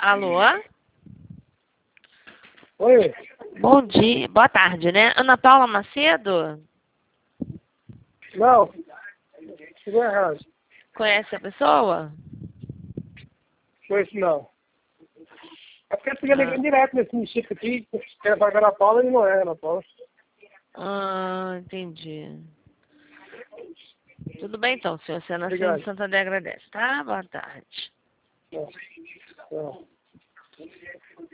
Alô? Oi, Bom dia, boa tarde, né? Ana Paula Macedo? não, chegou errado. Conhece a pessoa? Pois não. É porque você ligando direto nesse município aqui, quer pagar a Paula e não é Ana Paula. Entendi. Tudo bem então, senhor. Você nasceu Obrigado. em Santander, agradece, tá? Boa tarde. Não.